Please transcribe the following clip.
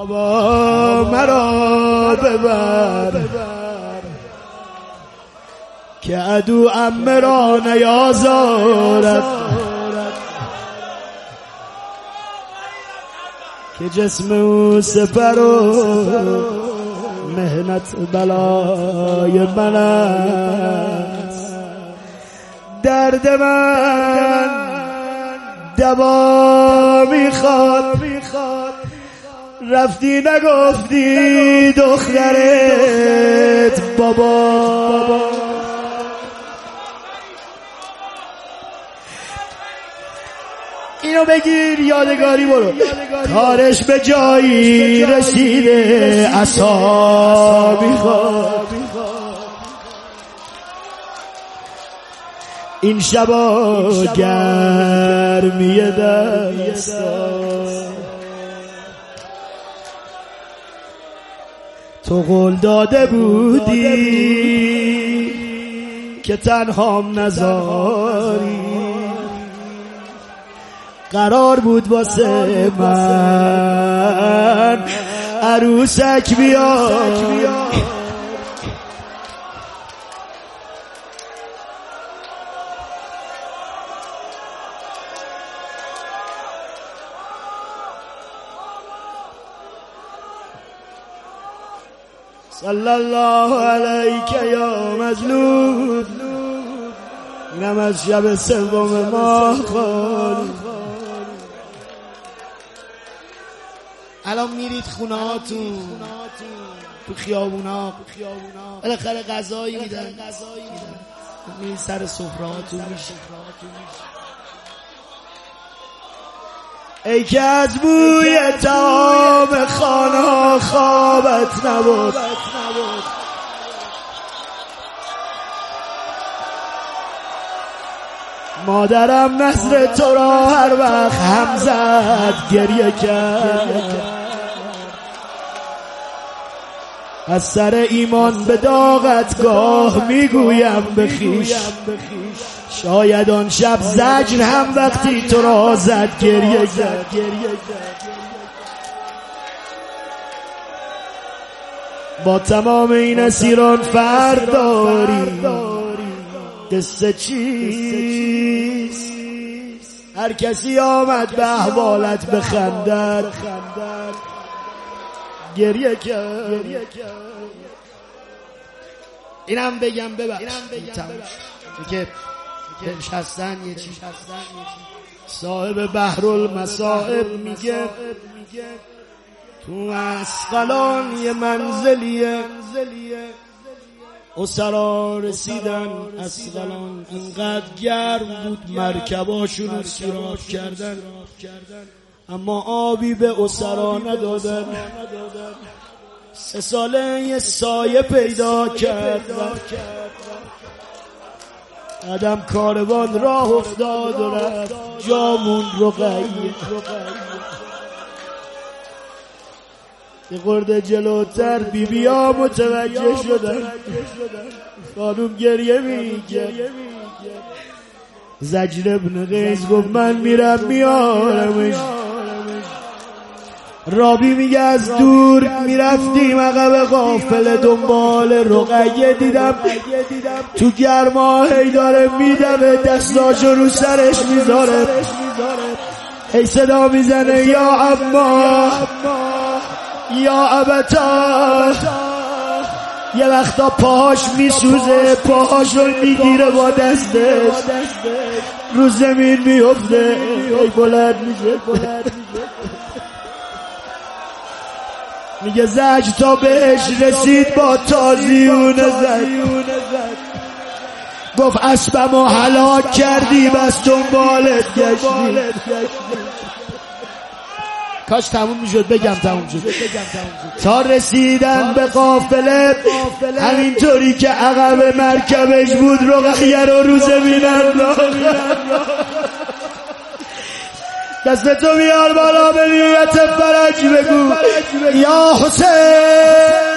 بابا مرا ببر که عدو مرا نیازارد، که جسم او سپر و مهنت بلای من است. درد من دوا میخواد، رفتی نگفتی دخترت بابا. اینو بگیر یادگاری برو. کارش به جایی رسیده عصا میخواد، این شبا گرمی دستا. تو قول داده بودی که تنهام نذاری، قرار بود واسه من عروسک بیاری. صلی الله علیک یا مظلوم. اینم از شب سوم ماه خالی. الان میرید خونه هاتون، تو خیابونا بالاخره غذایی میدن، میرید سر سفره هاتون میشه. ای که از بوی طعام خانه خوابت نبود، مادرم نظر تو را هر وقت هم زد گریه کرد. از سر ایمان به داغت گاه میگویم به خویش، شاید آن شب زجر هم وقتی تو را زد گریه کرد. با تمام این اسیران فرق داری، قصه چیست؟ هر کسی آمد به احوالت بخندد، گریه کرد. اینم بگم ببخش که نشستن یه چی صاحب بحرالمصائب میگه تو اسقلان یه منزلیه، اسرا رسیدن اسقلان، اینقدر گرم بود مرکباشون رو سیراب کردن، اما آبی به اسرا ندادن. 3 ساله یه سایه پیدا کرد، قدم کاروان راه افتاد و رفت، جامون رقیه. یه خورده جلوتر بیبیا متوجه شدن، خانوم گریه میگه. زجر ابن قیس گفت من میرم میارمش. رابی میگه از دور میرفتیم عقب قافله دنبال رقیه، دیدم تو گرما هی داره میدمه، دستاشو رو سرش میذاره، هی صدا میزنه یا اما یا ابتا. یه وقتا پاهاش میسوزه، پاهاشو میگیره با دستش، رو زمین میفته، ای بلند میشه. میگه زج تا بهش رسید با تازیون زد، گفت اسبمو هلاک کردی بس دنبالت گشتی. کاش تموم میشد، بگم تموم شد. تا رسیدن به قافله، همینطوری که عقب مرکبش بود رقیه رو زمین انداخت. دستتو بیار بالا به نیت فرج بگو یا حسین